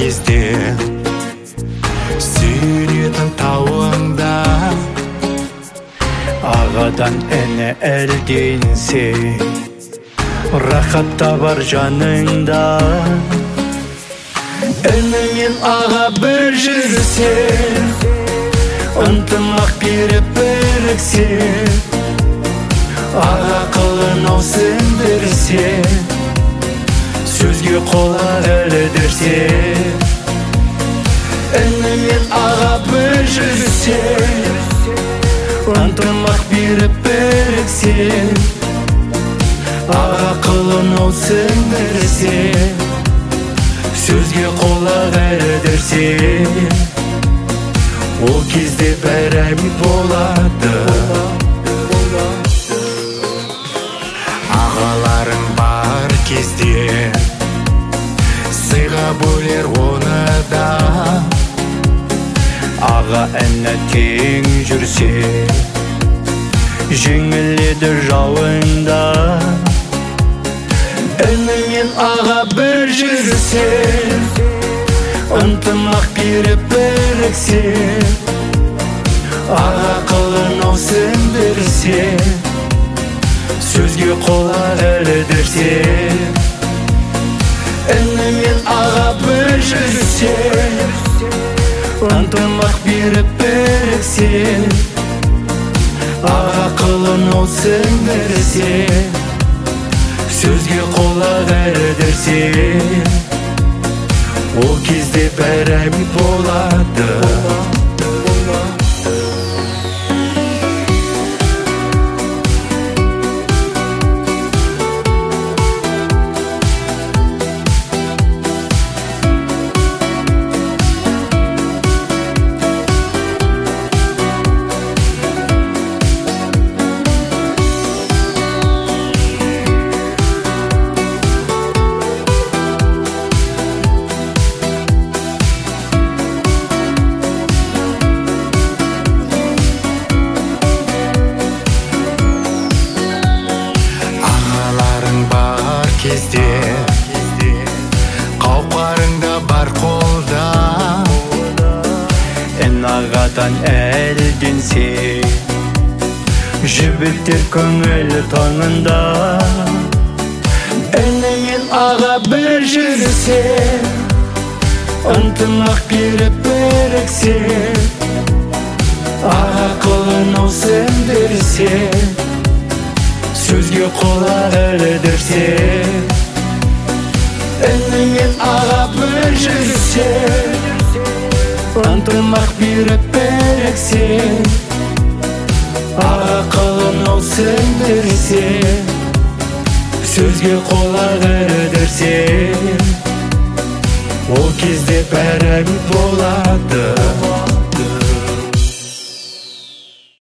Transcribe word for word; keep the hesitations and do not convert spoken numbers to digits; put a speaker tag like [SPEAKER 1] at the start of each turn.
[SPEAKER 1] кезде сүйретін тауыңда ағадан әне әлденсе рахат табар жаныңда. Інімен аға бір жүрсе ынтымақ беріп біріксе аға қылын ау сіңдірсе сөзге құлақ ілдірсе. Інімен аға бір жүрсе ынтымақ беріп біріксе аға қылын ау сіңдірсе сөзге құлақ ілдірсе ол кезде бәрі болады. Ағаларың бар кезде сыйға бөлер оны да аға әні тең жүрсе жеңіледі жауында. Інімен аға бір жүрсе ынтымақ беріп біріксе аға қылын ау сіңдірсе сөзге құлақ ілдірсе. Інімен аға бір жүрсе ынтымақ беріп біріксе аға қылын ау сіңдірсе сөзге құлақ ілдірсе ол кезде бәрі болады. Кезде қауқарыңда бар қолда ән ағадан әлденсе жібектер көңіл таңында. Інімен аға бір жүрсе ынтымақ беріп біріксе аға қылын ау сіңдірсе сөзге құлақ ілдірсе. Інімен аға бір жүрсе ынтымақ беріп біріксе аға қылын ау сіңдірсе сөзге құлақ ілдірсе ол кезде бәрі